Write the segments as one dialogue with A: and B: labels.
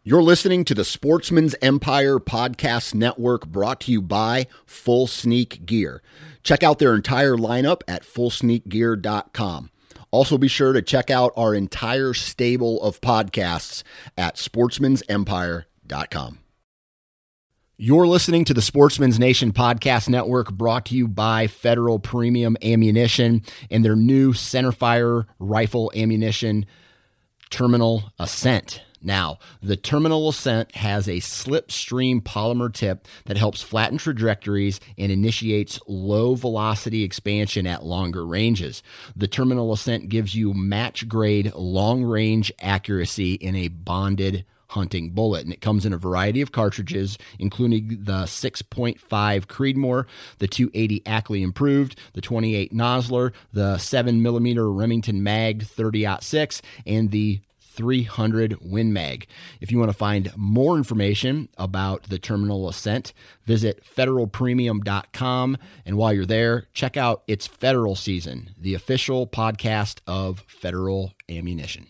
A: You're listening to the Sportsman's Empire Podcast Network, brought to you by Full Sneak Gear. Check out their entire lineup at fullsneakgear.com. Also be sure to check out our entire stable of podcasts at sportsmansempire.com. You're listening to the Sportsman's Nation Podcast Network, brought to you by Federal Premium Ammunition and their new centerfire rifle ammunition, Terminal Ascent. Now, the Terminal Ascent has a slipstream polymer tip that helps flatten trajectories and initiates low-velocity expansion at longer ranges. The Terminal Ascent gives you match-grade long-range accuracy in a bonded hunting bullet, and it comes in a variety of cartridges, including the 6.5 Creedmoor, the 280 Ackley Improved, the 28 Nosler, the 7mm Remington Mag 30-06, and the 300 Win Mag. If you want to find more information about the Terminal Ascent, visit federalpremium.com. And while you're there, check out It's Federal Season, the official podcast of Federal Ammunition.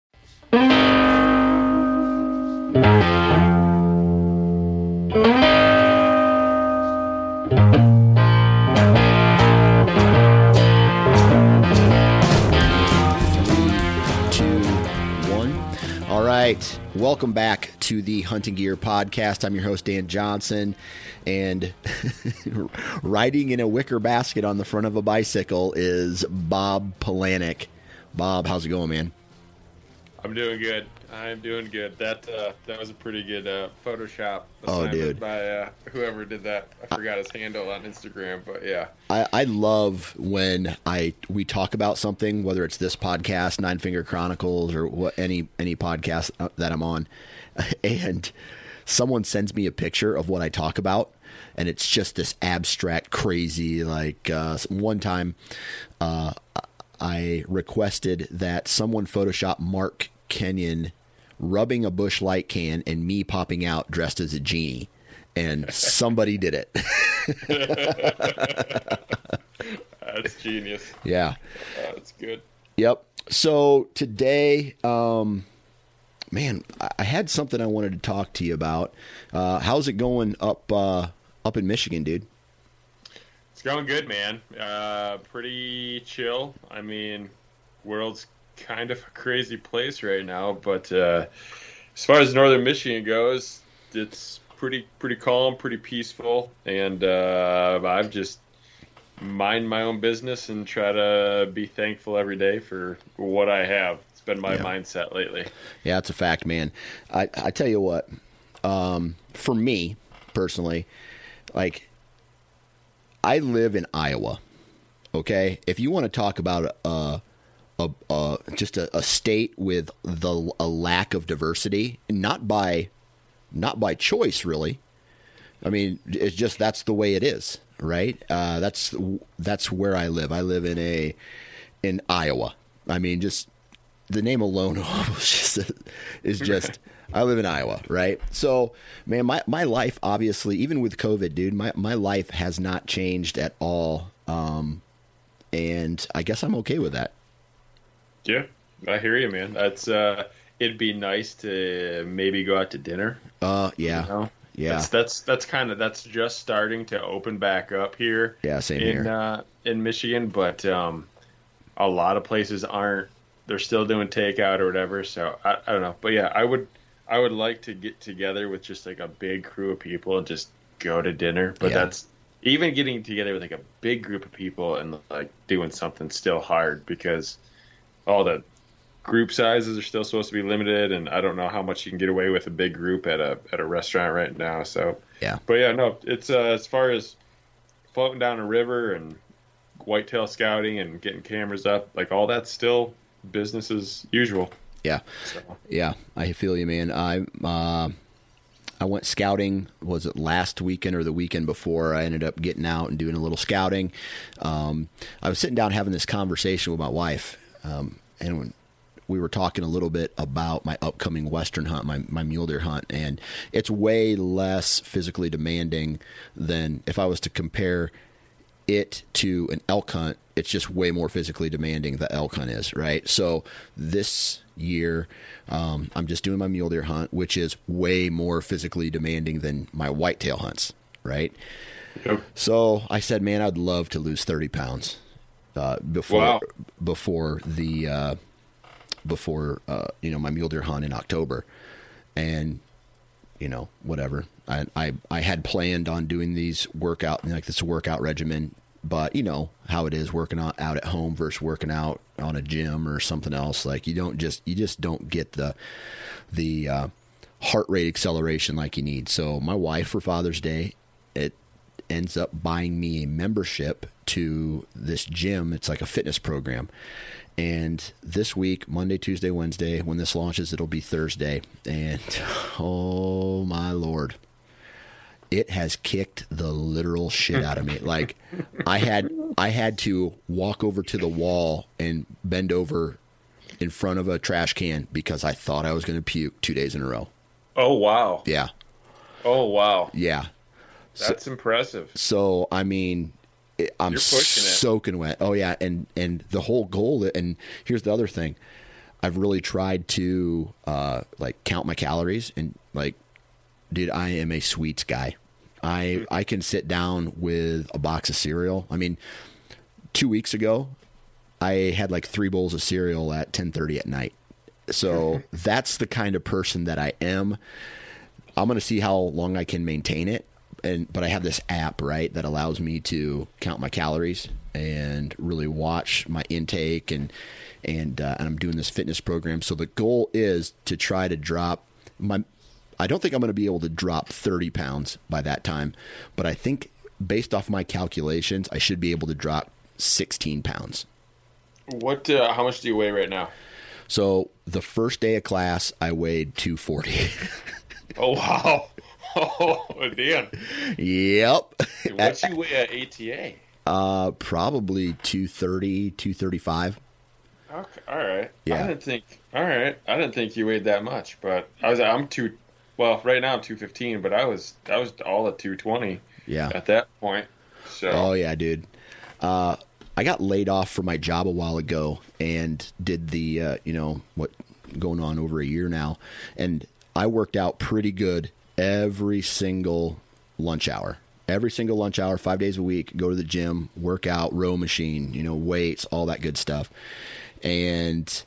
A: Welcome back to the Hunting Gear Podcast. I'm your host, Dan Johnson, and riding in a wicker basket on the front of a bicycle is Bob Polanic. Bob, how's it going, man?
B: I'm doing good. I'm doing good. That was a pretty good Photoshop assignment by whoever did that. I forgot his handle on Instagram, but yeah.
A: I love when we talk about something, whether it's this podcast, Nine Finger Chronicles, or any podcast that I'm on, and someone sends me a picture of what I talk about, and it's just this abstract, crazy, like one time I requested that someone Photoshop Mark Kenyon rubbing a Busch Light can and me popping out dressed as a genie, and somebody did it.
B: That's genius.
A: Yeah.
B: That's good.
A: Yep. So today, man, I had something I wanted to talk to you about. How's it going up in Michigan, dude?
B: It's going good, man. Pretty chill. I mean, world's kind of a crazy place right now, but as far as northern Michigan goes, it's pretty calm, pretty peaceful, and I've just mind my own business and try to be thankful every day for what I have. It's been my mindset lately. Yeah, it's a fact, man. I tell you what, for me personally, like, I live in Iowa. Okay, if you want to talk about just a state with a lack of diversity, not by choice, really. I mean, it's just, that's the way it is, right? That's where I live. I live in Iowa. I mean, just the name alone is just I live in Iowa, right? So, man, my life, obviously, even with COVID, dude, my life has not changed at all, and I guess I'm okay with that. Yeah, I hear you, man. That's it'd be nice to maybe go out to dinner.
A: Yeah.
B: You know?
A: Yeah.
B: That's just starting to open back up here.
A: Yeah, same here.
B: In Michigan, but a lot of places aren't. They're still doing takeout or whatever. So I don't know, but yeah, I would like to get together with just like a big crew of people and just go to dinner. But that's even getting together with like a big group of people and like doing something still hard because all the group sizes are still supposed to be limited, and I don't know how much you can get away with a big group at a restaurant right now. So
A: yeah,
B: but yeah, no, it's as far as floating down a river and whitetail scouting and getting cameras up, like all that's still business as usual.
A: Yeah, so. Yeah, I feel you, man. I went scouting. Was it last weekend or the weekend before? I ended up getting out and doing a little scouting. I was sitting down having this conversation with my wife. And when we were talking a little bit about my upcoming Western hunt, my mule deer hunt, and it's way less physically demanding than if I was to compare it to an elk hunt, it's just way more physically demanding, the elk hunt is, right? So this year, I'm just doing my mule deer hunt, which is way more physically demanding than my whitetail hunts, right?
B: Yep.
A: So I said, man, I'd love to lose 30 pounds before my mule deer hunt in October. And whatever. I had planned on doing this workout regimen, but you know how it is working out at home versus working out on a gym or something else. Like you just don't get the heart rate acceleration like you need. So my wife, for Father's Day, it ends up buying me a membership to this gym. It's like a fitness program. And this week, Monday, Tuesday, Wednesday, when this launches, it'll be Thursday. And oh my Lord, it has kicked the literal shit out of me. Like I had to walk over to the wall and bend over in front of a trash can because I thought I was going to puke 2 days in a row.
B: Oh, wow.
A: Yeah.
B: Oh, wow.
A: Yeah.
B: That's impressive.
A: So, I mean, I'm soaking wet. Oh, yeah. And the whole goal, and here's the other thing. I've really tried to, count my calories and, dude, I am a sweets guy. I can sit down with a box of cereal. I mean, 2 weeks ago, I had 3 bowls of cereal at 10:30 at night. So that's the kind of person that I am. I'm going to see how long I can maintain it. But I have this app, right, that allows me to count my calories and really watch my intake, and I'm doing this fitness program. So the goal is to try to drop I don't think I'm going to be able to drop 30 pounds by that time, but I think based off my calculations, I should be able to drop 16 pounds.
B: How much do you weigh right now?
A: So the first day of class, I weighed 240.
B: Oh, wow. Oh, damn.
A: Yep.
B: What'd you weigh at ATA?
A: Probably 230, 235.
B: Okay, all right.
A: Yeah.
B: I didn't think you weighed that much, but right now I'm 215, but I was all at 220.
A: Yeah.
B: At that point. So.
A: Oh yeah, dude. I got laid off from my job a while ago and did the going on over a year now, and I worked out pretty good every single lunch hour. 5 days a week, go to the gym, work out, row machine, weights, all that good stuff. And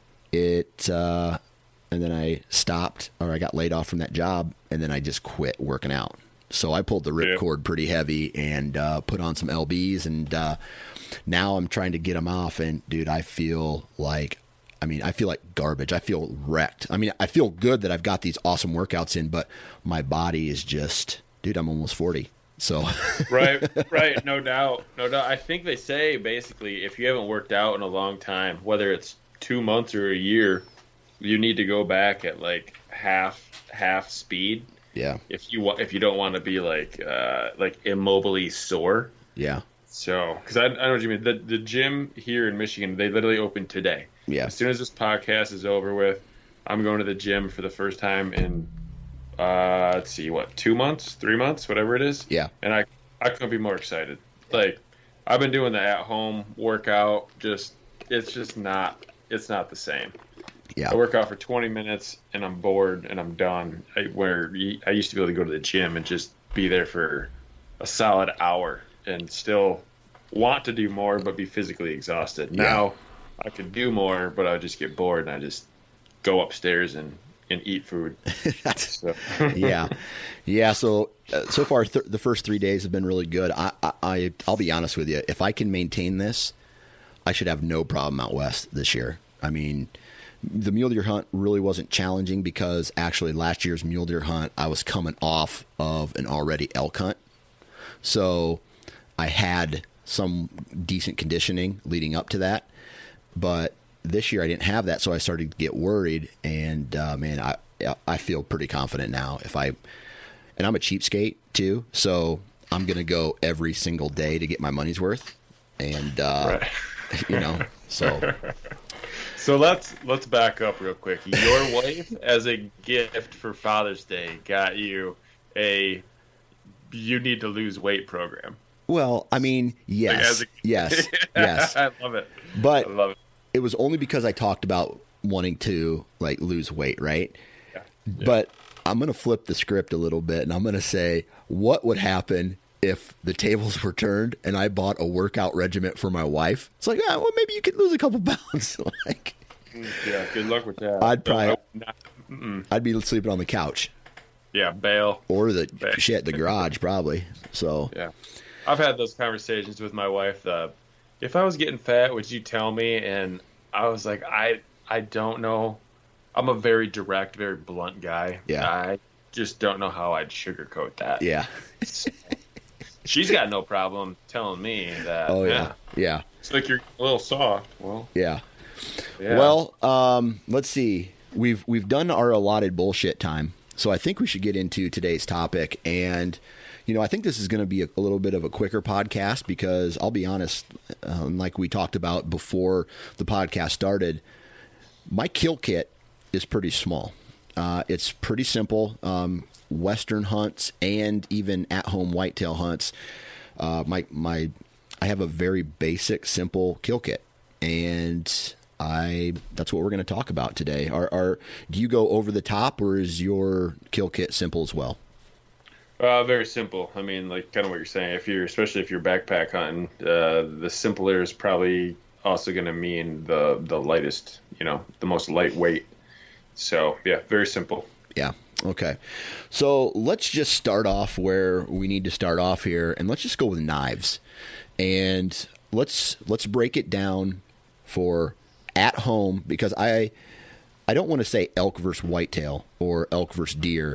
A: and then I stopped, or I got laid off from that job, and then I just quit working out. So I pulled the ripcord pretty heavy and put on some LBs, and now I'm trying to get them off. And dude, I feel like garbage. I feel wrecked. I mean, I feel good that I've got these awesome workouts in, but my body is just, dude, I'm almost 40. So
B: right. No doubt. I think they say basically if you haven't worked out in a long time, whether it's 2 months or a year, you need to go back at half speed.
A: Yeah.
B: If you don't want to be like immobily sore.
A: Yeah.
B: So, because I know what you mean. The gym here in Michigan, they literally opened today.
A: Yeah.
B: As soon as this podcast is over with, I'm going to the gym for the first time in, 2 months, 3 months, whatever it is.
A: Yeah.
B: And I couldn't be more excited. I've been doing the at-home workout. It's not the same.
A: Yeah.
B: I work out for 20 minutes and I'm bored and I'm done. I used to be able to go to the gym and just be there for a solid hour and still want to do more, but be physically exhausted.
A: Yeah.
B: Now I could do more, but I would just get bored and I just go upstairs and eat food.
A: Yeah. Yeah. So far, the first 3 days have been really good. I'll be honest with you. If I can maintain this, I should have no problem out west this year. I mean, the mule deer hunt really wasn't challenging because actually last year's mule deer hunt, I was coming off of an already elk hunt. So I had some decent conditioning leading up to that, but this year I didn't have that. So I started to get worried, and man, I feel pretty confident now. And I'm a cheapskate too. So I'm going to go every single day to get my money's worth. And, so.
B: So let's back up real quick. Your wife, as a gift for Father's Day, got you you need to lose weight program.
A: Well, I mean, yes, yes.
B: I love it.
A: But
B: I love it.
A: It was only because I talked about wanting to like lose weight, right?
B: Yeah.
A: But I'm going to flip the script a little bit, and I'm going to say, what would happen if the tables were turned and I bought a workout regimen for my wife? It's like, well, maybe you could lose a couple pounds. Like,
B: yeah, good luck with that.
A: I'd be sleeping on the couch.
B: Yeah, bail.
A: Or the garage, probably. So
B: yeah, I've had those conversations with my wife. If I was getting fat, would you tell me? And I was like, I don't know. I'm a very direct, very blunt guy.
A: Yeah.
B: I just don't know how I'd sugarcoat that.
A: Yeah.
B: She's got no problem telling me that.
A: Oh, yeah. Yeah.
B: It's like you're a little soft. Well,
A: yeah. Well, let's see. We've done our allotted bullshit time. So I think we should get into today's topic. And, I think this is going to be a little bit of a quicker podcast because I'll be honest, like we talked about before the podcast started, my kill kit is pretty small. It's pretty simple. Western hunts and even at-home whitetail hunts. I have a very basic, simple kill kit, and that's what we're going to talk about today. Do you go over the top, or is your kill kit simple as well?
B: Very simple. I mean, like kind of what you're saying. Especially if you're backpack hunting, the simpler is probably also going to mean the lightest. The most lightweight. So yeah, very simple.
A: Yeah. Okay. So let's just start off where we need to start off here, and let's just go with knives, and let's break it down for at home, because I don't want to say elk versus whitetail or elk versus deer.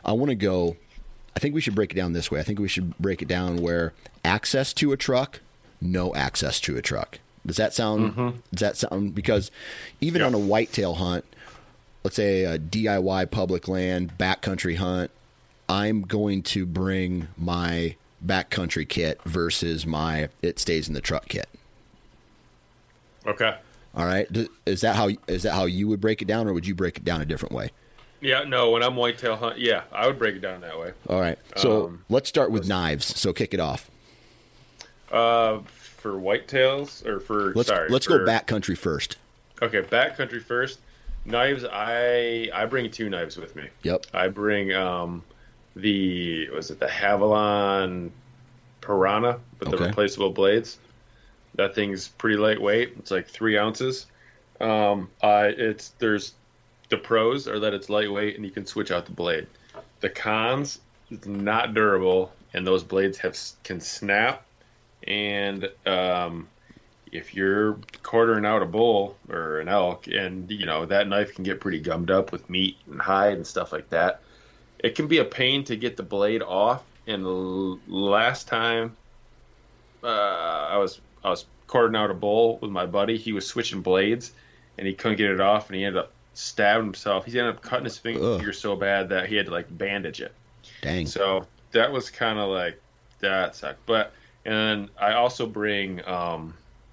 A: I think we should break it down this way. I think we should break it down where access to a truck, no access to a truck. Does that sound? Mm-hmm. Does that sound? Because even on a whitetail hunt, let's say a DIY public land backcountry hunt, I'm going to bring my backcountry kit versus my it stays in the truck kit.
B: Okay.
A: All right. Is that how you would break it down, or would you break it down a different way?
B: Yeah, no, when I'm whitetail hunt, yeah, I would break it down that way.
A: All right. So let's start with knives. So kick it off.
B: For whitetails or for
A: let's go backcountry first.
B: Okay, backcountry first. Knives, I bring 2 knives with me.
A: Yep.
B: I bring the Havalon Piranha with the replaceable blades. That thing's pretty lightweight. It's like 3 ounces. There's the pros are that it's lightweight and you can switch out the blade. The cons, it's not durable, and those blades can snap. And if you're quartering out a bull or an elk, and that knife can get pretty gummed up with meat and hide and stuff like that, it can be a pain to get the blade off. And the last time I was quartering out a bull with my buddy, he was switching blades and he couldn't get it off, and he ended up stabbing himself. He ended up cutting his finger so bad that he had to bandage it.
A: Dang.
B: So that was kind of like that sucked. And then I also bring a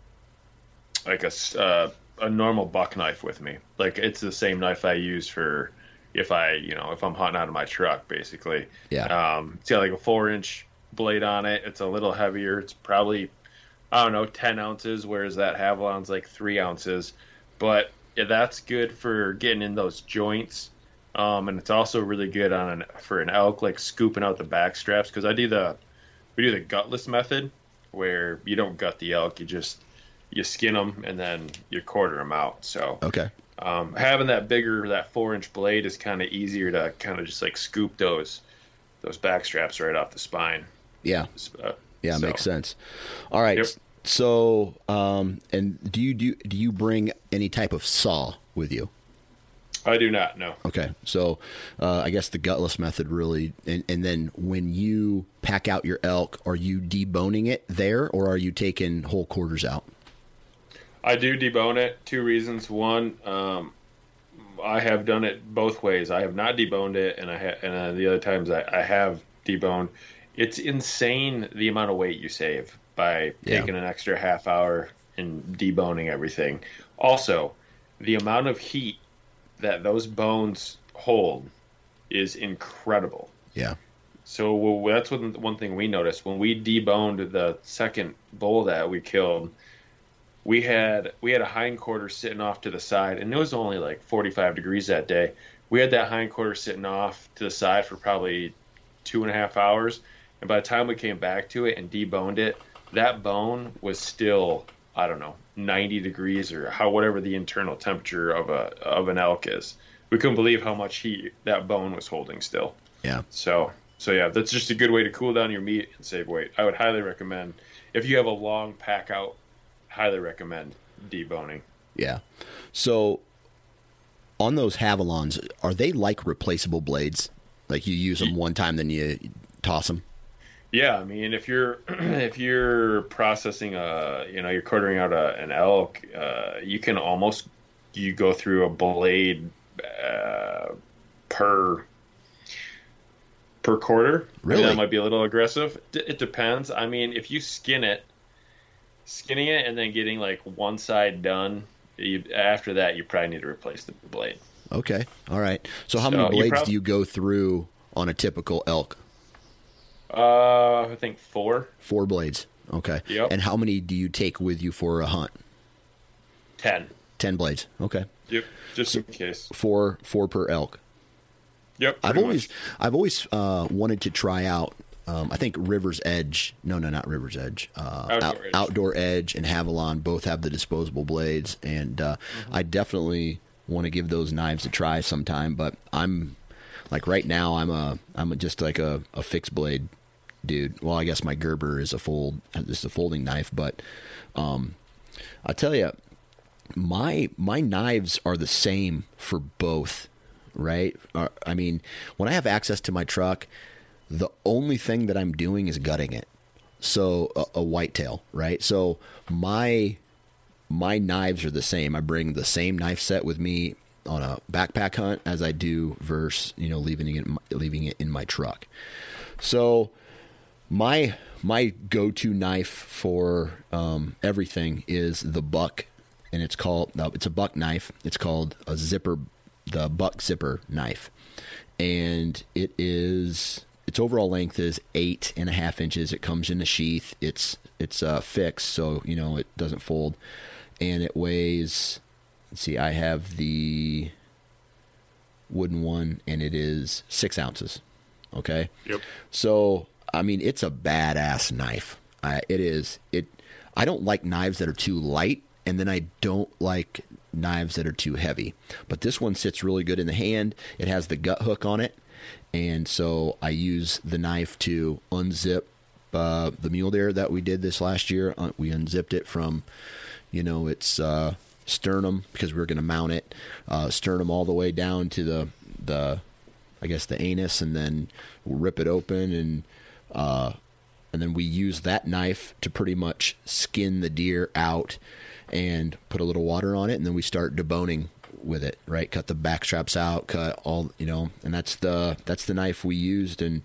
B: normal buck knife with me. Like, it's the same knife I use for if I'm hunting out of my truck, basically.
A: Yeah.
B: It's got like a 4-inch blade on it. It's a little heavier. It's probably 10 ounces, whereas that Havalon's like 3 ounces. But yeah, that's good for getting in those joints, and it's also really good for an elk, like scooping out the back straps. Because we do the gutless method, where you don't gut the elk, you skin them and then you quarter them out. So having that 4-inch blade is kind of easier to kind of just like scoop those back straps right off the spine.
A: Yeah, makes sense. All right. Yep. So, and do you bring any type of saw with you?
B: I do not, no.
A: Okay. So, I guess the gutless method really, and then when you pack out your elk, are you deboning it there, or are you taking whole quarters out?
B: I do debone it. 2 reasons. One, I have done it both ways. I have not deboned it, and the other times I have deboned. It's insane the amount of weight you save by taking an extra half hour and deboning everything. Also, the amount of heat that those bones hold is incredible.
A: Yeah.
B: So that's one thing we noticed when we deboned the second bull that we killed. We had a hindquarter sitting off to the side, and it was only like 45 degrees that day. We had that hindquarter sitting off to the side for probably 2.5 hours, and by the time we came back to it and deboned it, that bone was still, I don't know, 90 degrees or whatever the internal temperature of an elk is. We couldn't believe how much heat that bone was holding still.
A: Yeah.
B: So yeah, that's just a good way to cool down your meat and save weight. I would highly recommend, if you have a long pack out, highly recommend deboning.
A: Yeah. So on those Havalons, are they like replaceable blades? Like you use them one time, then you toss them?
B: Yeah, I mean, if you're processing you're quartering out an elk, you can almost go through a blade per quarter.
A: Really?
B: I mean, that might be a little aggressive. It depends. I mean, if you skinning it and then getting like one side done, after that you probably need to replace the blade.
A: Okay. All right. So how many blades do you go through on a typical elk?
B: I think 4.
A: 4 blades. Okay.
B: Yep.
A: And how many do you take with you for a hunt?
B: 10.
A: 10 blades. Okay.
B: Yep. Just in case.
A: 4 per elk.
B: Yep.
A: I've always wanted to try out. I think River's Edge. No, not River's Edge. Outdoor Edge and Havalon both have the disposable blades, and I definitely want to give those knives a try sometime. But I'm like right now, I'm just like a fixed blade dude. Well, I guess my Gerber is just a folding knife, but I tell you, my knives are the same for both. Right? I mean, when I have access to my truck, the only thing that I'm doing is gutting it. So a whitetail, right? So my knives are the same. I bring the same knife set with me on a backpack hunt as I do versus, leaving it in my truck. So my go-to knife for everything is the Buck, and it's a Buck knife. It's called the Buck Zipper knife, and its overall length is 8.5 inches. It comes in a sheath. It's fixed, so it doesn't fold, and it weighs. Let's see, I have the wooden one, and it is 6 ounces. Okay.
B: Yep.
A: So I mean, it's a badass knife. It is. I don't like knives that are too light, and then I don't like knives that are too heavy. But this one sits really good in the hand. It has the gut hook on it, and so I use the knife to unzip the mule deer that we did this last year. We unzipped it from, its sternum, because we were going to mount it, sternum all the way down to the I guess the anus, and then we'll rip it open, and then we use that knife to pretty much skin the deer out and put a little water on it, and then we start deboning with it, right? Cut the back straps out, cut all, and that's the knife we used, and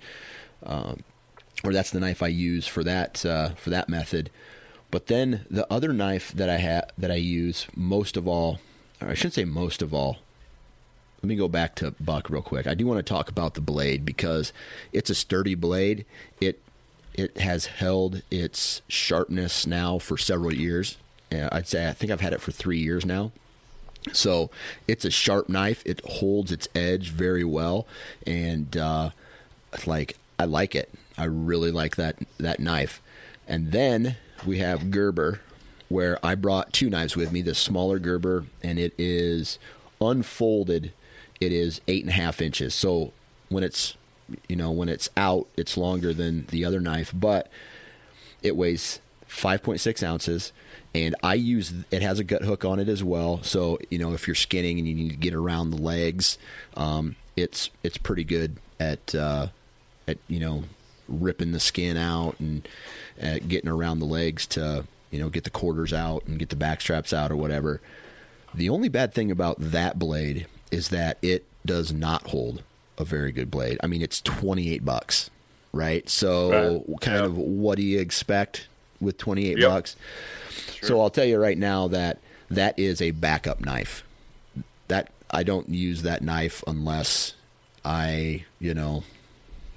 A: or that's the knife I use for that method. But then the other knife that I use most of all, or I shouldn't say most of all. Let me go back to Buck real quick. I do want to talk about the blade because it's a sturdy blade. It has held its sharpness now for several years. I think I've had it for 3 years now. So it's a sharp knife. It holds its edge very well, and I like it. I really like that knife. And then we have Gerber, where I brought 2 knives with me. The smaller Gerber, and it is unfolded. It is 8.5 inches. So when it's out, it's longer than the other knife, but it weighs 5.6 ounces. And it has a gut hook on it as well. So, if you're skinning and you need to get around the legs, it's pretty good at ripping the skin out and getting around the legs to, get the quarters out and get the back straps out or whatever. The only bad thing about that blade is that it does not hold a very good blade. I mean, it's $28, right? So of what do you expect with $28? Sure. So I'll tell you right now that is a backup knife. That I don't use that knife unless I,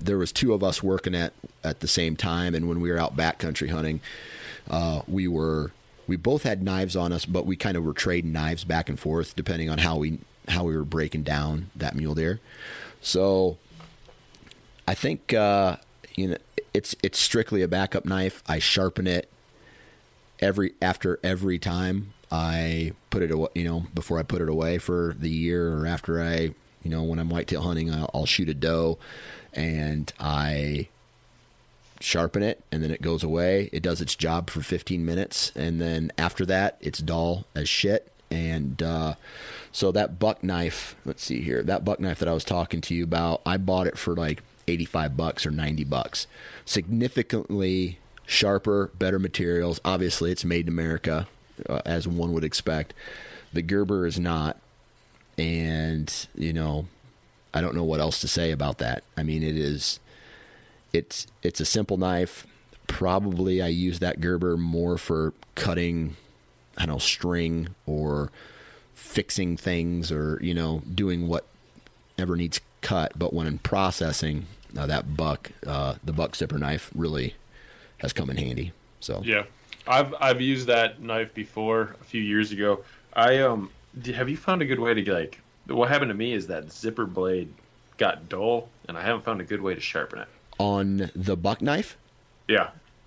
A: there was two of us working at the same time, and when we were out backcountry hunting, we both had knives on us, but we kind of were trading knives back and forth depending on how we were breaking down that mule deer. So I think it's strictly a backup knife. I sharpen it after every time I put it away, before I put it away for the year, or after I, when I'm whitetail hunting, I'll shoot a doe and I sharpen it, and then it goes away. It does its job for 15 minutes, and then after that, it's dull as shit. And so that buck knife, let's see here, that buck knife that I was talking to you about, I bought it for like $85 or $90. Significantly sharper, better materials. Obviously, it's made in America, as one would expect. The Gerber is not, and I don't know what else to say about that. I mean, it's a simple knife. Probably I use that Gerber more for cutting, string or fixing things, or doing whatever needs cut. But when in processing, the buck zipper knife really has come in handy. So
B: yeah, I've used that knife before a few years ago. Have you found a good way to what happened to me is that zipper blade got dull, and I haven't found a good way to sharpen it. On
A: the buck knife?
B: Yeah.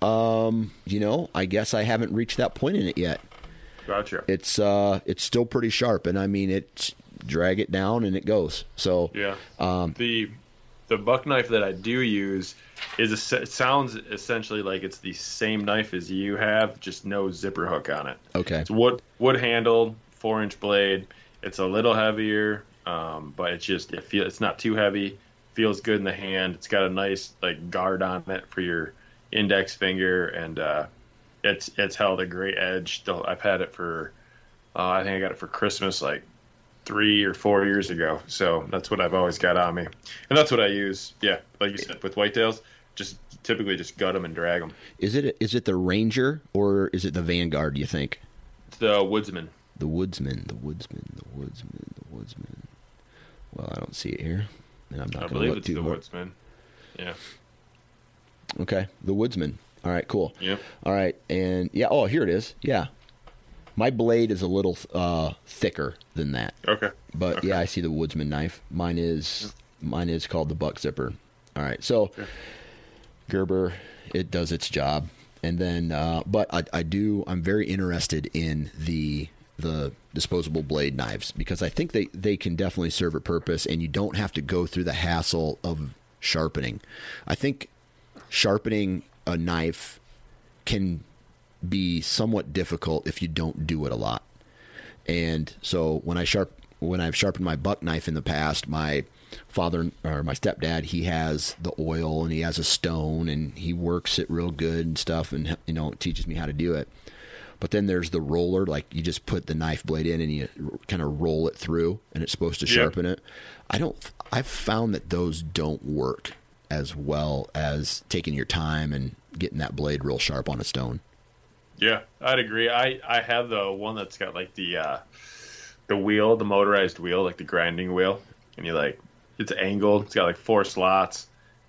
A: I guess I haven't reached that point in it yet.
B: Gotcha.
A: It's still pretty sharp, and I mean, drag it down and it goes. So
B: yeah. The buck knife that I do use it sounds essentially like it's the same knife as you have, just no zipper hook on it.
A: Okay.
B: It's wood handled, 4-inch blade. It's a little heavier, but it's not too heavy. Feels good in the hand. It's got a nice guard on it for your index finger, and it's held a great edge. I've had it for I think I got it for Christmas 3 or 4 years ago. So that's what I've always got on me, and that's what I use. Yeah, like you said, with whitetails, just typically just gut them and drag them.
A: Is it the Ranger or is it the Vanguard? Do you think?
B: It's the Woodsman.
A: The Woodsman. Well, I don't see it here. And I'm not
B: I
A: going to
B: believe
A: look
B: it's
A: too
B: the
A: hard.
B: Woodsman. Yeah.
A: Okay, the Woodsman. All right, cool.
B: Yeah.
A: All right, and yeah. Oh, here it is. Yeah, my blade is a little thicker than that.
B: Okay.
A: But
B: okay.
A: yeah, I see the Woodsman knife. Mine is called the buck zipper. All right, so
B: sure.
A: Gerber, it does its job, and then but I'm very interested in the disposable blade knives, because I think they can definitely serve a purpose, and you don't have to go through the hassle of sharpening. I think sharpening a knife can be somewhat difficult if you don't do it a lot. And so when I've sharpened my buck knife in the past, my father or my stepdad, he has the oil and he has a stone and he works it real good and stuff, and teaches me how to do it. But then there's the roller, you just put the knife blade in and you kind of roll it through, and it's supposed to sharpen it. I've found that those don't work as well as taking your time and getting that blade real sharp on a stone.
B: Yeah, I'd agree. I have the one that's got the wheel, the motorized wheel, the grinding wheel, and it's angled. It's got 4 slots.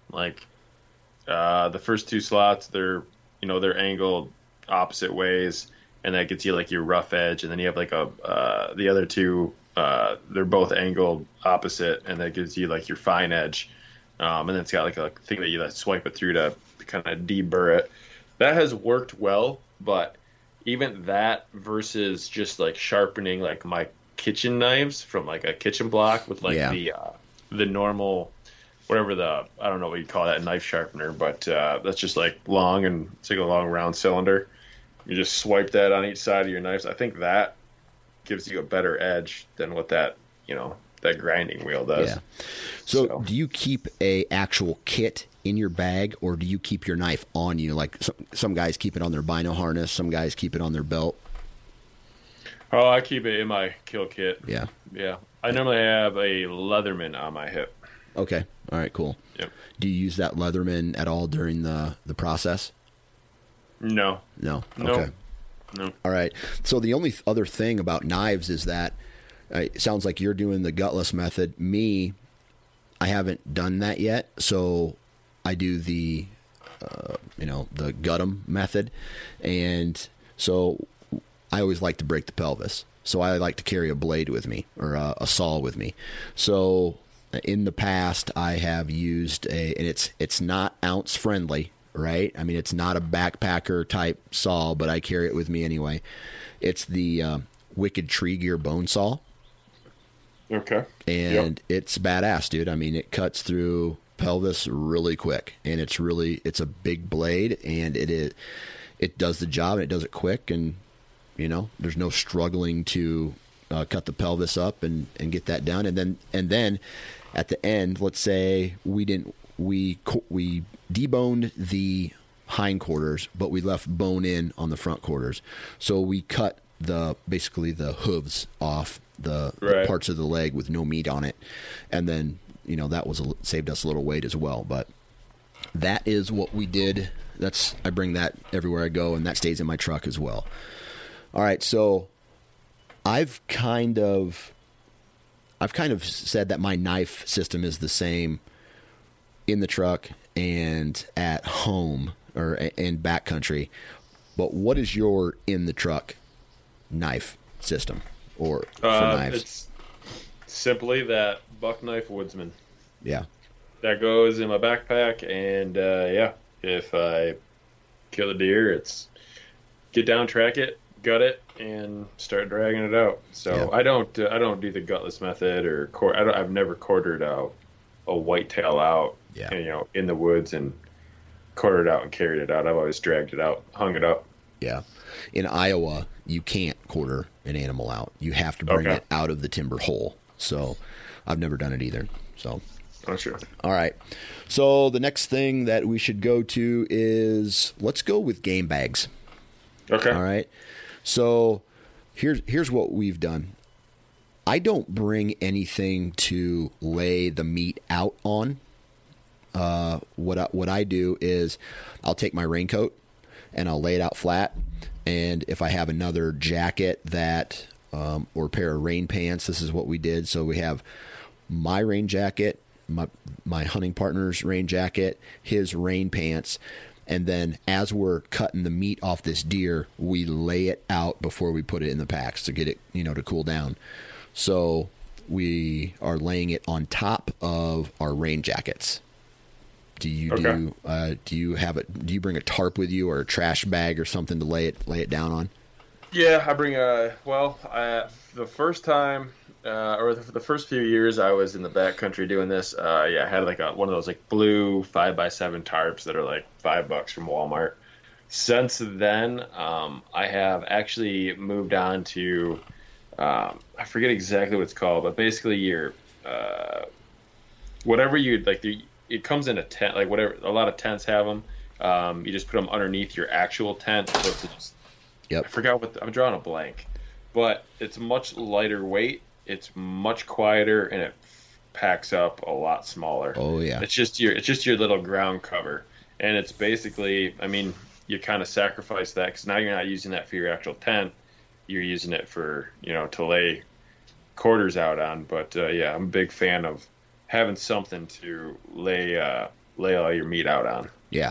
B: The first 2 slots, they're angled opposite ways, and that gets you your rough edge, and then you have the other 2 they're both angled opposite, and that gives you your fine edge, and then it's got a thing that you swipe it through to kind of deburr it. That has worked well, but even that versus just sharpening my kitchen knives from a kitchen block with the normal, whatever I don't know what you call that, knife sharpener, but that's just long, and it's a long round cylinder. You just swipe that on each side of your knives. I think that gives you a better edge than what that grinding wheel does.
A: Yeah. So do you keep a actual kit in your bag, or do you keep your knife on you? Some guys keep it on their bino harness, some guys keep it on their belt.
B: Oh, I keep it in my kill kit.
A: Yeah.
B: Yeah. I normally have a Leatherman on my hip.
A: Okay. All right, cool.
B: Yep.
A: Do you use that Leatherman at all during the process?
B: No.
A: Okay.
B: No.
A: All right. So the only other thing about knives is that it sounds like you're doing the gutless method. Me, I haven't done that yet. So I do the the Gut'em method, and so I always like to break the pelvis. So I like to carry a blade with me, or a saw with me. So in the past, I have used and it's not ounce friendly, right? I mean, it's not a backpacker type saw, but I carry it with me anyway. It's the Wicked Tree Gear bone saw.
B: Okay.
A: And it's badass, dude. I mean, it cuts through pelvis really quick, and it's a big blade, and it does the job, and it does it quick, and there's no struggling to cut the pelvis up and get that done. And then at the end, let's say we deboned the hindquarters, but we left bone in on the front quarters. So we cut basically the hooves off the parts of the leg with no meat on it, and then that saved us a little weight as well. But that is what we did. I bring that everywhere I go, and that stays in my truck as well. All right, so I've kind of said that my knife system is the same in the truck and at home or in backcountry. But what is your in the truck knife system or for knives?
B: It's simply that buck knife Woodsman.
A: Yeah.
B: That goes in my backpack, and if I kill a deer, it's get down, track it, gut it, and start dragging it out. So I don't do the gutless method, or I've never quartered out a whitetail out, in the woods and quartered out and carried it out. I've always dragged it out, hung it up.
A: Yeah. In Iowa, you can't quarter an animal out. You have to bring it out of the timber hole. So I've never done it either. So.
B: Oh, sure.
A: All right. So the next thing that we should go to is, let's go with game bags.
B: Okay.
A: All right. So here's what we've done. I don't bring anything to lay the meat out on. What I do is I'll take my raincoat and I'll lay it out flat. And if I have another jacket or a pair of rain pants, this is what we did. So we have my rain jacket, my hunting partner's rain jacket, his rain pants, and then as we're cutting the meat off this deer, we lay it out before we put it in the packs to get it, to cool down. So we are laying it on top of our rain jackets. Do you bring a tarp with you or a trash bag or something to lay it down on?
B: Yeah, I bring the first time, or the first few years I was in the backcountry doing this, I had one of those blue 5x7 tarps that are like $5 from Walmart. Since then, I have actually moved on to, I forget exactly what it's called, but basically whatever it comes in a tent, like whatever, a lot of tents have them. You just put them underneath your actual tent. So it's just, I forgot I'm drawing a blank, but it's much lighter weight. It's much quieter, and it packs up a lot smaller.
A: Oh yeah.
B: It's just your little ground cover, and it's basically, you kind of sacrifice that because now you're not using that for your actual tent. You're using it for to lay quarters out on. But I'm a big fan of having something to lay all your meat out on.
A: Yeah.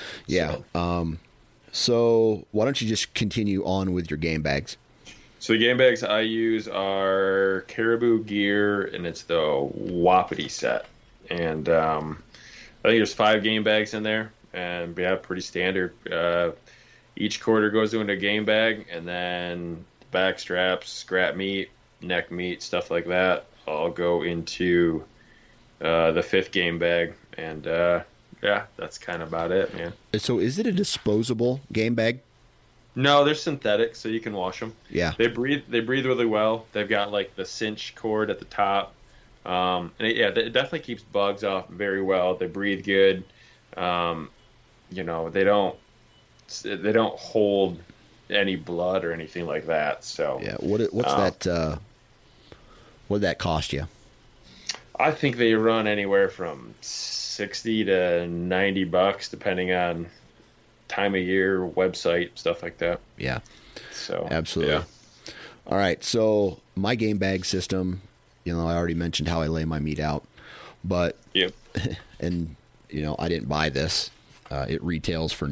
A: So why don't you just continue on with your game bags?
B: So the game bags I use are Caribou Gear, and it's the Wapiti set. And I think there's 5 game bags in there, and pretty standard. Each quarter goes into a game bag, and then the back straps, scrap meat, neck meat, stuff like that, all go into the 5th game bag. And that's kind of about it, man.
A: So is it a disposable game bag?
B: No, they're synthetic, so you can wash them.
A: Yeah.
B: They breathe really well. They've got the cinch cord at the top. And it definitely keeps bugs off very well. They breathe good. They don't hold any blood or anything like that. So
A: yeah, what's that? What did that cost you?
B: I think they run anywhere from $60 to $90, depending on time of year, website, stuff like that.
A: Yeah.
B: So
A: absolutely. Yeah. All right. So my game bag system, I already mentioned how I lay my meat out, but
B: yep.
A: And I didn't buy this. It retails for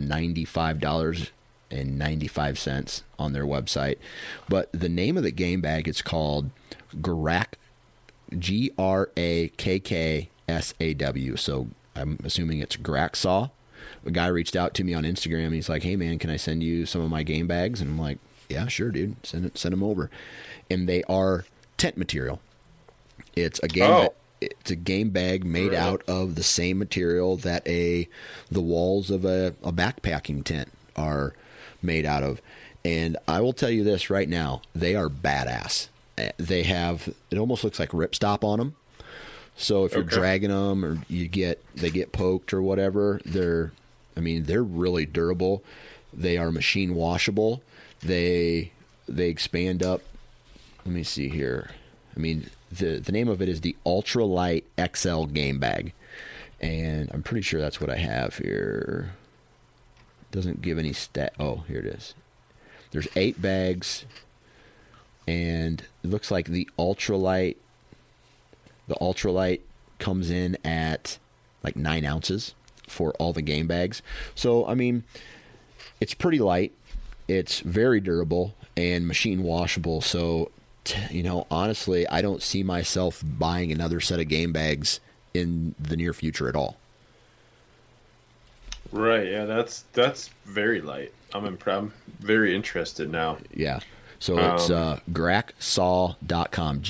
A: $95.95 on their website. But the name of the game bag is called Graksaw, Graksaw. So I'm assuming it's Graksaw. A guy reached out to me on Instagram. And he's like, "Hey man, can I send you some of my game bags?" And I'm like, "Yeah, sure, dude. Send them over." And they are tent material. It's a game bag made out of the same material that the walls of a backpacking tent are made out of. And I will tell you this right now, they are badass. They have, it almost looks like ripstop on them. So if you're dragging them or they get poked or whatever, they're really durable. They are machine washable. They expand up. Let me see here. The name of it is the Ultralight XL game bag, and I'm pretty sure that's what I have here. Doesn't give any stat. Oh, here it is. There's 8 bags, and it looks like the Ultralight comes in at like 9 ounces for all the game bags. So it's pretty light. It's very durable and machine washable. So honestly, I don't see myself buying another set of game bags in the near future at all.
B: Right. Yeah, that's very light. I'm very interested now.
A: Yeah. So it's graksaw.com,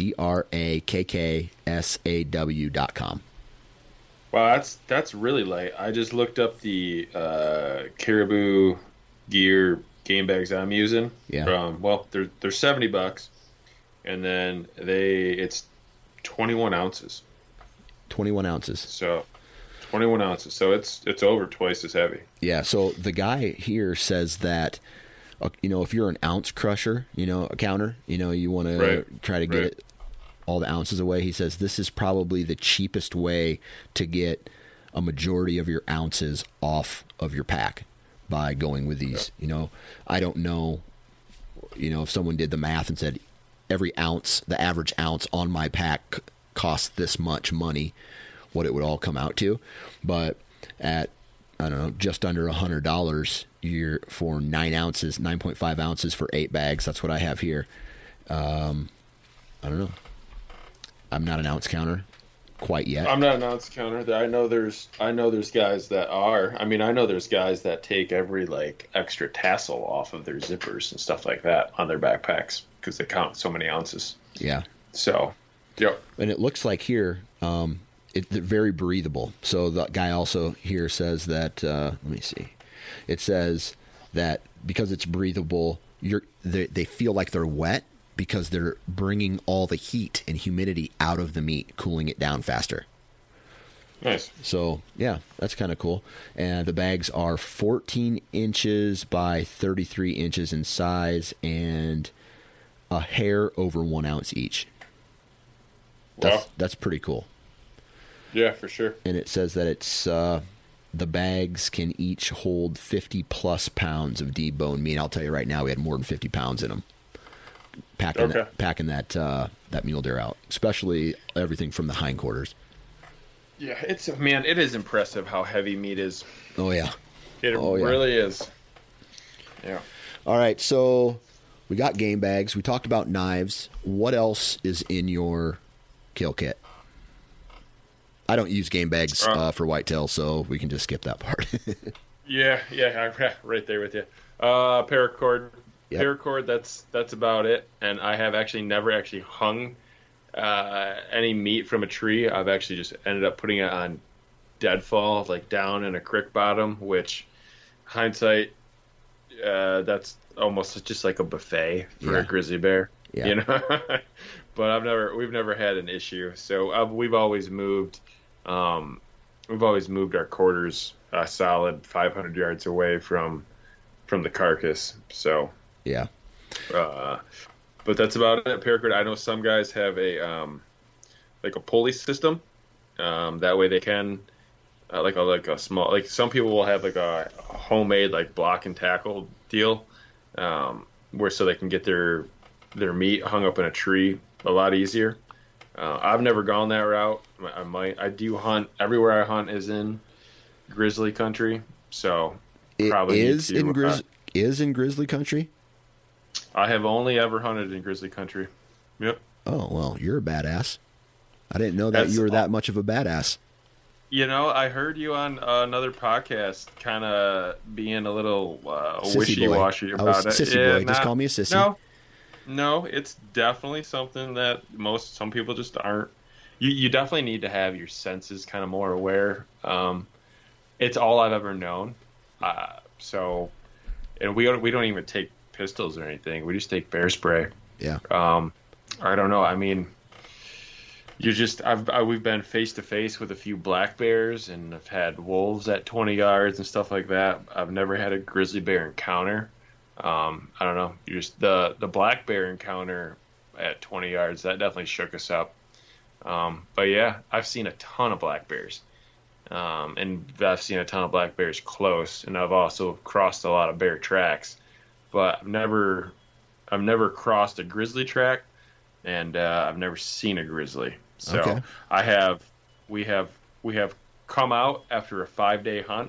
A: GRAKKSAW.com.
B: Wow, that's really light. I just looked up the Caribou Gear game bags I'm using.
A: Yeah.
B: They're $70. And then it's 21 ounces.
A: 21 ounces.
B: So 21 ounces. So it's over twice as heavy.
A: Yeah. So the guy here says that, if you're an ounce crusher, a counter, you want to try to get all the ounces away. He says this is probably the cheapest way to get a majority of your ounces off of your pack by going with these. I don't know, if someone did the math and said, every ounce, the average ounce on my pack costs this much money, what it would all come out to. But at, I don't know, just under $100 for 9 ounces, 9.5 ounces for 8 bags. That's what I have here. I don't know. I'm not an ounce counter quite yet.
B: I'm not an ounce counter. I know there's guys that are. I know there's guys that take every extra tassel off of their zippers and stuff like that on their backpacks because they count so many ounces.
A: Yeah.
B: So, yep.
A: And it looks like here, it's very breathable. So the guy also here says that, let me see. It says that because it's breathable, they feel like they're wet because they're bringing all the heat and humidity out of the meat, cooling it down faster.
B: Nice.
A: So, yeah, that's kind of cool. And the bags are 14 inches by 33 inches in size and a hair over 1 ounce each. That's pretty cool.
B: Yeah, for sure.
A: And it says that it's the bags can each hold 50 plus pounds of deboned meat. I'll tell you right now, we had more than 50 pounds in them. Packing that mule deer out, especially everything from the hindquarters.
B: Yeah, it is impressive how heavy meat is.
A: Oh yeah,
B: it really is. Yeah.
A: All right, so we got game bags. We talked about knives. What else is in your kill kit? I don't use game bags for whitetail, so we can just skip that part.
B: Yeah, right there with you. Paracord.
A: Yep.
B: Paracord, that's about it. And I have never hung any meat from a tree. I've actually just ended up putting it on deadfall, down in a creek bottom, which hindsight, that's almost just like a buffet for a grizzly bear. Yeah. But we've never had an issue. So we've always moved our quarters a solid 500 yards away from the carcass. So
A: yeah.
B: But that's about it. Paracord. I know some guys have a pulley system. That way they can like a small, some people will have a homemade block and tackle deal, where so they can get their meat hung up in a tree a lot easier. I've never gone that route. I do hunt everywhere I hunt is in grizzly country, so
A: It
B: probably need
A: is
B: to,
A: in grizzly country.
B: I have only ever hunted in grizzly country. Yep.
A: Oh well, you're a badass. I didn't know that
B: That's
A: you were that much of a badass.
B: You know, I heard you on another podcast, kind of being a little wishy-washy about it.
A: Sissy boy. Just call me a sissy.
B: No, it's definitely something that some people just aren't. You definitely need to have your senses kind of more aware. It's all I've ever known. So, and we don't even take pistols or anything. We just take bear spray.
A: Yeah.
B: I don't know. I mean, we've been face to face with a few black bears, and I've had wolves at 20 yards and stuff like that. I've never had a grizzly bear encounter. I don't know. The black bear encounter at 20 yards, that definitely shook us up. But yeah, I've seen a ton of black bears. And I've seen a ton of black bears close, and I've also crossed a lot of bear tracks, but I've never crossed a grizzly track, and I've never seen a grizzly. So okay. We have come out after a 5-day hunt,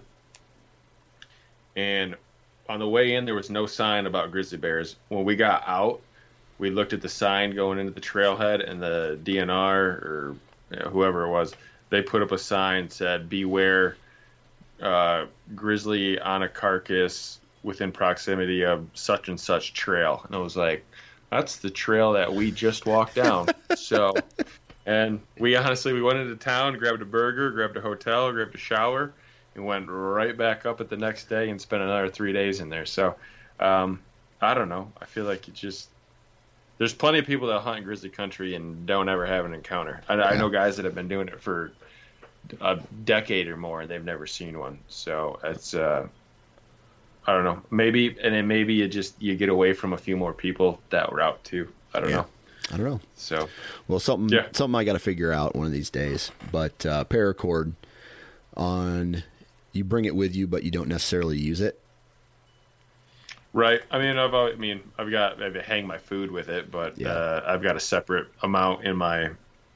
B: and on the way in there was no sign about grizzly bears. When we got out, we looked at the sign going into the trailhead, and the DNR or whoever it was, they put up a sign said, "Beware, grizzly on a carcass within proximity of such and such trail." And I was like, that's the trail that we just walked down. So, and we went into town, grabbed a burger, grabbed a hotel, grabbed a shower, and went right back up at the next day and spent another 3 days in there. So, I don't know. I feel like there's plenty of people that hunt in grizzly country and don't ever have an encounter. I know guys that have been doing it for a decade or more, and they've never seen one. So it's I don't know. Maybe you get away from a few more people that route too. I don't know.
A: I don't know.
B: So,
A: well, something I got to figure out one of these days. But paracord, you bring it with you, but you don't necessarily use it.
B: Right. I hang my food with it, but I've got a separate amount in my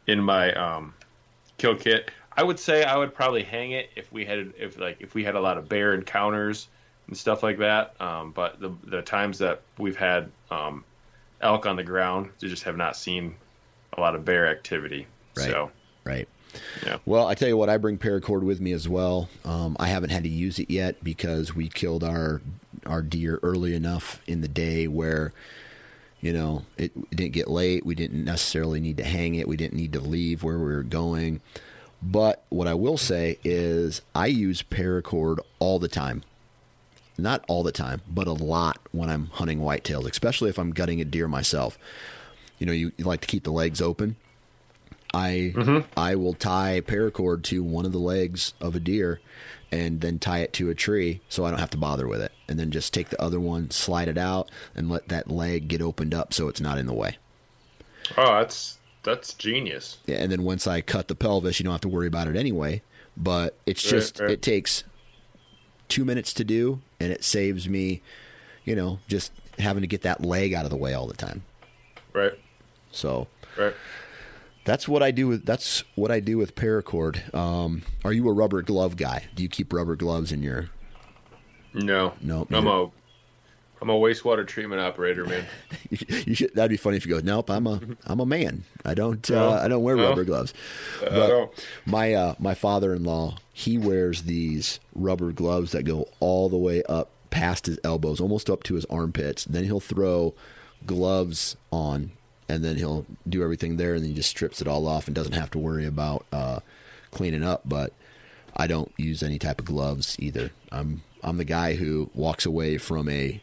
B: kill kit. I would say I would probably hang it if we had a lot of bear encounters and stuff like that. But the times that we've had elk on the ground, they just have not seen a lot of bear activity.
A: Right.
B: So,
A: right.
B: Yeah.
A: Well, I tell you what, I bring paracord with me as well. I haven't had to use it yet because we killed our deer early enough in the day where, it didn't get late. We didn't necessarily need to hang it. We didn't need to leave where we were going. But what I will say is I use paracord all the time. Not all the time, but a lot when I'm hunting whitetails, especially if I'm gutting a deer myself. You like to keep the legs open. I will tie paracord to one of the legs of a deer and then tie it to a tree so I don't have to bother with it. And then just take the other one, slide it out, and let that leg get opened up so it's not in the way.
B: Oh, that's genius.
A: Yeah, and then once I cut the pelvis, you don't have to worry about it anyway. But it's just, it takes 2 minutes to do, and it saves me, just having to get that leg out of the way all the time.
B: Right.
A: So.
B: Right.
A: That's what I do with paracord. Are you a rubber glove guy? Do you keep rubber gloves in your?
B: No. I'm a wastewater treatment operator, man.
A: You should. That'd be funny if you go. Nope, I'm a man. I don't wear rubber gloves. But my father-in-law, he wears these rubber gloves that go all the way up past his elbows, almost up to his armpits. Then he'll throw gloves on. And then he'll do everything there, and then he just strips it all off and doesn't have to worry about cleaning up. But I don't use any type of gloves either. I'm the guy who walks away from a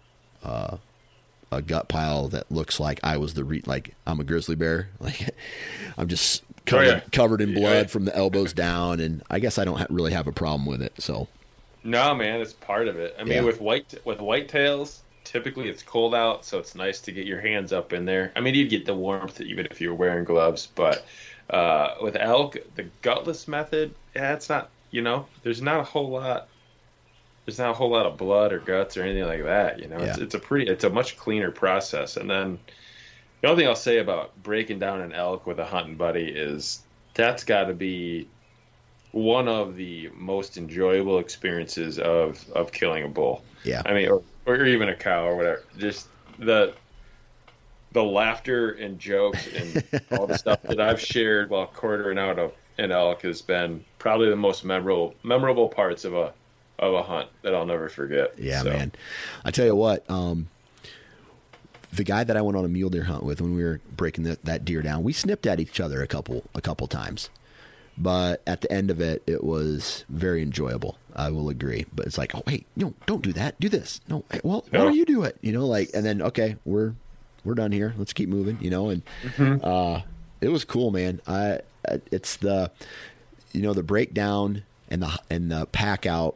A: gut pile that looks like I was like I'm a grizzly bear. Like I'm just covered in blood from the elbows down, and I guess I don't really have a problem with it. So
B: no, man, it's part of it. I mean, with whitetails. Typically, it's cold out, so it's nice to get your hands up in there. I mean, you'd get the warmth even if you were wearing gloves. But with elk, the gutless method, it's not. There's not a whole lot. There's not a whole lot of blood or guts or anything like that. It's a much cleaner process. And then the only thing I'll say about breaking down an elk with a hunting buddy is that's got to be one of the most enjoyable experiences of killing a bull.
A: Yeah.
B: I mean, or even a cow or whatever. Just the laughter and jokes and all the stuff that I've shared while quartering out an elk has been probably the most memorable parts of a hunt that I'll never forget.
A: Yeah, so. Man. I tell you what, the guy that I went on a mule deer hunt with when we were breaking that deer down, we snipped at each other a couple times. But at the end of it, it was very enjoyable. I will agree. But it's like, oh, hey, no, don't do that. Do this. No, well, why don't you do it? You know, like, and then, okay, we're done here. Let's keep moving, you know, and it was cool, man. It's the, you know, the breakdown and the pack out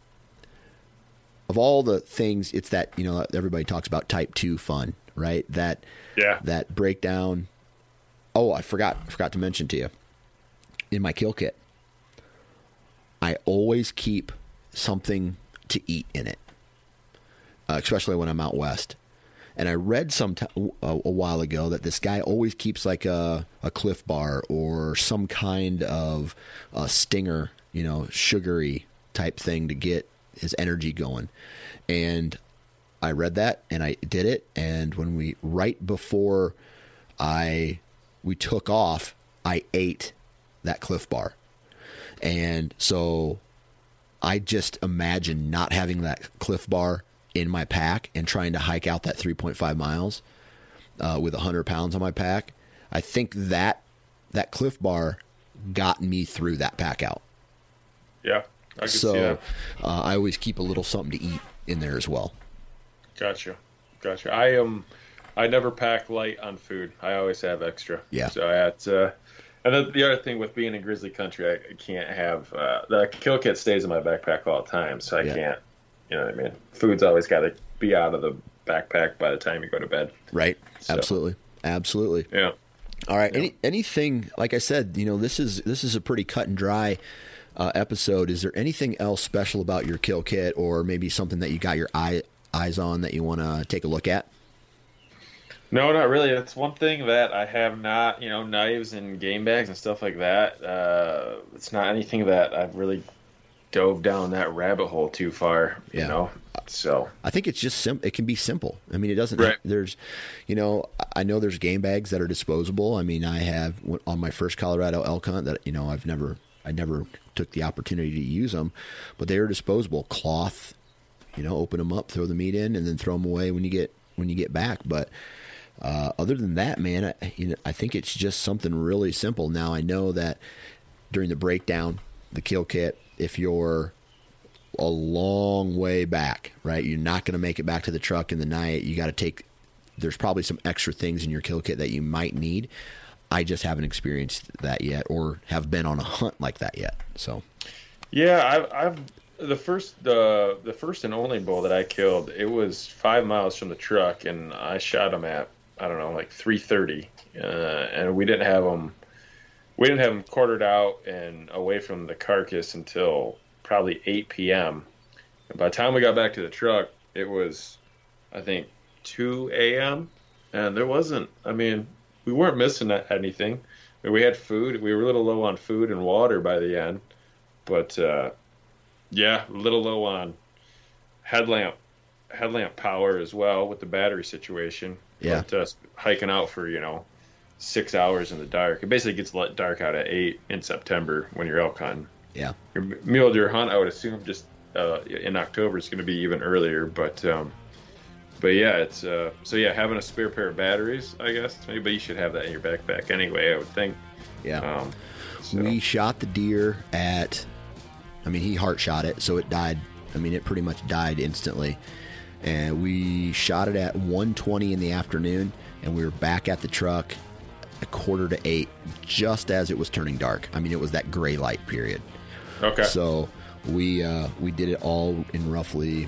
A: of all the things. It's that, you know, everybody talks about type 2 fun, right? That breakdown. Oh, I forgot to mention to you, in my kill kit, I always keep something to eat in it, especially when I'm out west. And I read a while ago that this guy always keeps like a Cliff Bar or some kind of stinger, you know, sugary type thing to get his energy going. And I read that and I did it. And when right before we took off, I ate that Cliff Bar. And so I just imagine not having that Cliff Bar in my pack and trying to hike out that 3.5 miles with 100 pounds on my pack. I think that Cliff Bar got me through that pack out.
B: Yeah, I can see that.
A: I always keep a little something to eat in there as well.
B: Gotcha. I never pack light on food. I always have extra.
A: Yeah.
B: So I had to, and then the other thing with being in grizzly country, I can't have the kill kit stays in my backpack all the time, so I can't. You know what I mean? Food's always got to be out of the backpack by the time you go to bed.
A: Right. So. Absolutely.
B: Yeah.
A: All right. Yeah. Anything, like I said, you know, this is a pretty cut and dry episode. Is there anything else special about your kill kit, or maybe something that you got your eyes on that you want to take a look at?
B: No, not really. That's one thing that I have not, you know, knives and game bags and stuff like that. It's not anything that I've really dove down that rabbit hole too far, you know. So
A: I think it's just it can be simple. I mean, it doesn't.
B: Right.
A: There's, you know, I know there's game bags that are disposable. I mean, I have on my first Colorado elk hunt that, you know, I never took the opportunity to use them, but they are disposable. Cloth, you know, open them up, throw the meat in, and then throw them away when you get back. But other than that, man, I think it's just something really simple. Now I know that during the breakdown, the kill kit, if you're a long way back, right, you're not going to make it back to the truck in the night. You got to there's probably some extra things in your kill kit that you might need. I just haven't experienced that yet, or have been on a hunt like that yet. So, yeah,
B: I've the first and only bull that I killed, it was 5 miles from the truck, and I shot him at, I don't know, like 3:30, and we didn't have him quartered out and away from the carcass until probably 8 p.m. And by the time we got back to the truck, it was, I think, 2 a.m. And we weren't missing anything. We had food. We were a little low on food and water by the end. But, a little low on headlamp power as well with the battery situation.
A: Yeah.
B: But hiking out for, 6 hours in the dark. It basically gets dark out at 8 in September when you're elk hunting.
A: Yeah.
B: Your mule deer hunt, I would assume, just in October is going to be even earlier. But yeah, it's having a spare pair of batteries, I guess. Maybe you should have that in your backpack anyway, I would think.
A: Yeah. We shot the deer he heart shot it, so it died. I mean, it pretty much died instantly. And we shot it at 1:20 in the afternoon, and we were back at the truck at 7:45, just as it was turning dark. I mean, it was that gray light period.
B: Okay.
A: So we did it all in roughly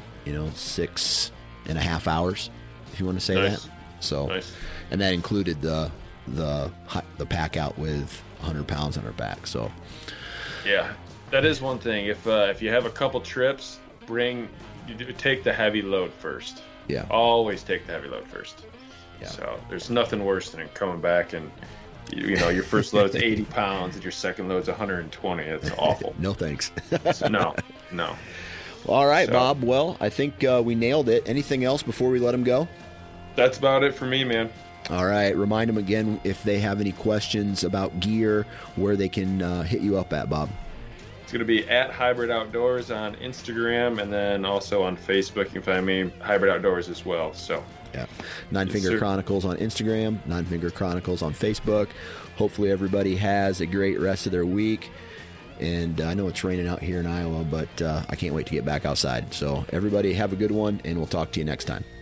A: 6.5 hours, if you want to say that. So,
B: nice.
A: And that included the pack out with 100 pounds on our back. So,
B: yeah, that is one thing. If you have a couple trips, take the heavy load first.
A: Yeah.
B: Always take the heavy load first.
A: Yeah.
B: So there's nothing worse than coming back and your first load's 80 pounds and your second load's 120. It's awful.
A: No thanks.
B: So, no.
A: All right, Bob. Well, I think we nailed it. Anything else before we let them go?
B: That's about it for me, man.
A: All right. Remind them again if they have any questions about gear, where they can hit you up at, Bob.
B: It's going to be at Hybrid Outdoors on Instagram, and then also on Facebook. You can find me Hybrid Outdoors as well. So,
A: yeah, Nine Finger Chronicles on Instagram, Nine Finger Chronicles on Facebook. Hopefully, everybody has a great rest of their week. And I know it's raining out here in Iowa, but I can't wait to get back outside. So, everybody have a good one, and we'll talk to you next time.